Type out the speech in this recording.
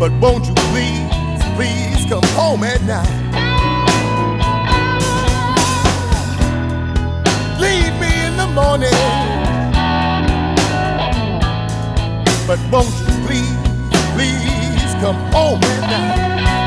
But won't you please, please come home at night? Leave me in the morning, but won't you please, please come home at night?